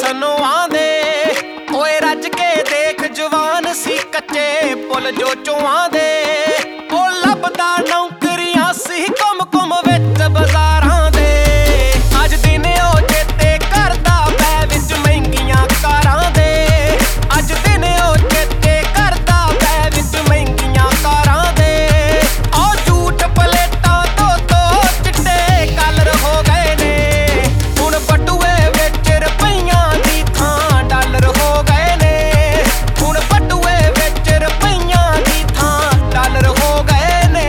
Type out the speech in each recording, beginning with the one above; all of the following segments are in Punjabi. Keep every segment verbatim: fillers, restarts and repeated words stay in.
ਸਨੋਆਂ ਦੇ। ਓਏ ਰੱਜ ਕੇ ਦੇਖ ਜਵਾਨ ਸੀ ਕੱਚੇ ਪੁੱਲ ਜੋ ਚੋਆਂ ਦੇ। ਉਹ ਲੱਭਦਾ ਨੌਕਰੀਆਂ ਸੀ ਘੁੰਮ ਘੁੰਮ ਵਿੱਚ ਬਾਜ਼ਾਰਾਂ ਦੇ। ਅੱਜ ਦਿਨ ਉਹ ਚੇਤੇ ਕਰਦਾ ਪੈ ਵਿੱਚ ਮਹਿੰਗੀਆਂ ਕਾਰਾਂ ਦੇ। ਅੱਜ ਦਿਨ ਉਹ ਚੇਤੇ ਕਰਦਾ ਪੈ ਵਿੱਚ ਮਹਿੰਗੀਆਂ ਕਾਰਾਂ ਦੇ। ਉਹ ਝੂਠ ਪਲੇਟਾਂ ਤੋਂ ਤੋਂ ਚਿੱਟੇ ਕਲਰ ਹੋ ਗਏ ਨੇ। ਹੁਣ ਬਟੂਏ ਵਿੱਚ ਰੁਪਈਆਂ ਦੀ ਥਾਂ ਡਾਲਰ ਹੋ ਗਏ ਨੇ। ਹੁਣ ਬਟੂਏ ਵਿੱਚ ਰੁਪਈਆਂ ਦੀ ਥਾਂ ਡਾਲਰ ਹੋ ਗਏ ਨੇ।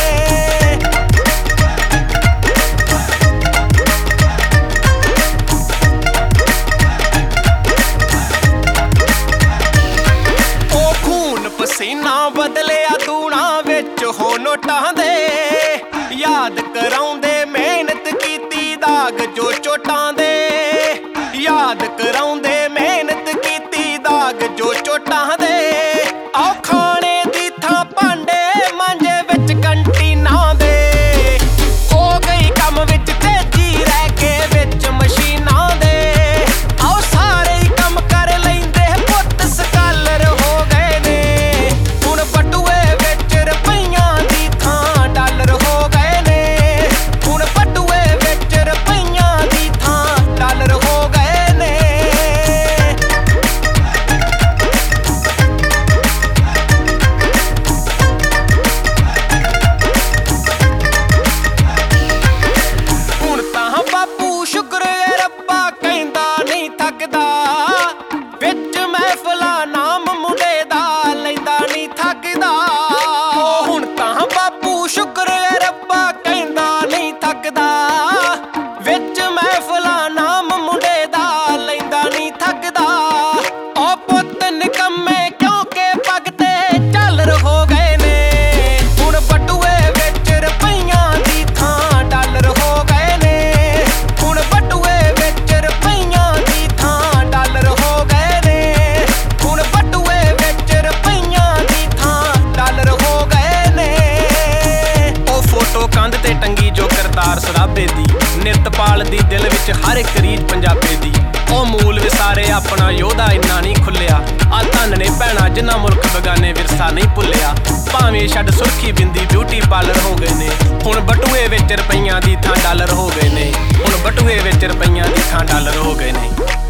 ਉਹ ਖੂਨ ਪਸੀਨਾ ਬਦਲਿਆ ਦੂਣਾ ਵਿੱਚ ਹੋ ਨੋਟਾਂ ਦੇ। ਯਾਦ ਕਰਾਉਂਦੇ ਮਿਹਨਤ ਕੀਤੀ ਦਾਗ ਜੋ ਚੋਟਾਂ ਦੇ। ਯਾਦ ਕਰਾਉਂਦੇ ਮਿਹਨਤ ਕੀਤੀ ਦਾਗ ਜੋ ਚੋਟਾਂ ਦੇ। ਆਹ ਖਾਣੇ ਦੀ ਥਾਂ ਭਾਂਡੇ ਮਾਂਜੇ ਵਿੱਚ ਕੰਟੀਨਾਂ ਦੇ। ਹੋ ਗਈ ਕੰਮ ਵਿੱਚ ਤੇਜ਼ੀ ਰਹਿ ਕੇ ਵਿੱਚ ਮਸ਼ੀਨਾਂ ਦੇ। ਆਹ ਸਾਰੇ ਹੀ ਕੰਮ ਕਰ ਲੈਂਦੇ ਪੁੱਤ ਸਕਾਲਰ ਹੋ ਗਏ ਨੇ। ਹੁਣ ਬਟੂਏ ਵਿੱਚ ਰੁਪਈਆਂ ਦੀ ਥਾਂ ਡਾਲਰ ਹੋ ਗਏ ਨੇ। ਹੁਣ ਬਟੂਏ ਵਿੱਚ ਰੁਪਈਆਂ ਦੀ ਥਾਂ ਡਾਲਰ ਹੋ ਗਏ ਨੇ। ਹੁਣ ਤਾਂ ਬਾਪੂ ਸ਼ੁਕਰ ਏ ਰੱਬਾ ਕਹਿੰਦਾ ਨਹੀਂ ਥੱਕਦਾ। ਵਿੱਚ ਮਹਿਫਲਾਂ ਨਾਮ ਮੁੰਡੇ ਦਾ ਲੈਂਦਾ ਨਹੀਂ ਥੱਕਦਾ। ਉਹ ਹੁਣ ਤਾਂ ਬਾਪੂ ਸ਼ੁਕਰ ਏ ਰੱਬਾ ਕਹਿੰਦਾ ਨਹੀਂ ਥੱਕਦਾ। ਵਿੱਚ ਮਹਿਫਲਾਂ ਨਾਮ ਮੁੰਡੇ ਦਾ ਲੈਂਦਾ ਨਹੀਂ ਥੱਕਦਾ। ਉਹ ਪੁੱਤ ਨਿਕੰਮੇ ਕਿਉਂਕਿ ਪੱਗ ਤੇ ਝਾਲਰ ਹੋ ਗਏ ਨੇ। ਹੁਣ ਬਟੂਏ ਵਿੱਚ ਰੁਪਈਆਂ ਦੀ ਥਾਂ ਡਾਲਰ ਹੋ ਗਏ ਨੇ। ਹੁਣ ਬਟੂਏ ਵਿੱਚ ਰੁਪਈਆਂ ਦੀ ਥਾਂ ਡਾਲਰ ਹੋ ਗਏ ਨੇ। ਹੁਣ ਬਟੂਏ ਵਿੱਚ ਰੁਪਈਆਂ ਦੀ ਥਾਂ ਡਾਲਰ ਹੋ ਗਏ ਨੇ। ਉਹ ਫੋਟੋ ਕੰਧ ਤੇ ਟੰਗੀ ਜੋ ਕਰਤਾਰ ਸਰਾਭੇ ਦੀ। ਨਿਰਤਪਾਲ ਦੀ ਦਿਲ ਵਿੱਚ ਹਰ ਇੱਕ ਰੀਝ ਪੰਜਾਬੀ ਦੀ। ਉਹ ਮੂਲ ਵਿਸਾਰੇ ਆਪਣਾ ਯੋਧਾ ਇੰਨਾ ਨਹੀਂ ਖੁੱਲਿਆ। ਆ ਧੰਨ ਨੇ ਭੈਣਾਂ ਜਿਨ੍ਹਾਂ ਮੁਲਕ ਬਗਾਨੇ ਵਿਰਸਾ ਨਹੀਂ ਭੁੱਲਿਆ। ਭਾਵੇਂ ਛੱਡ ਸੁਰਖੀ ਬਿੰਦੀ ਬਿਊਟੀ ਪਾਰਲਰ ਹੋ ਗਏ ਨੇ। ਹੁਣ ਬਟੂਏ ਵਿੱਚ ਰੁਪਈਆਂ ਦੀ ਥਾਂ ਡਾਲਰ ਹੋ ਗਏ ਨੇ। ਹੁਣ ਬਟੂਏ ਵਿੱਚ ਰੁਪਈਆਂ ਦੀ ਥਾਂ ਡਾਲਰ ਹੋ ਗਏ ਨੇ।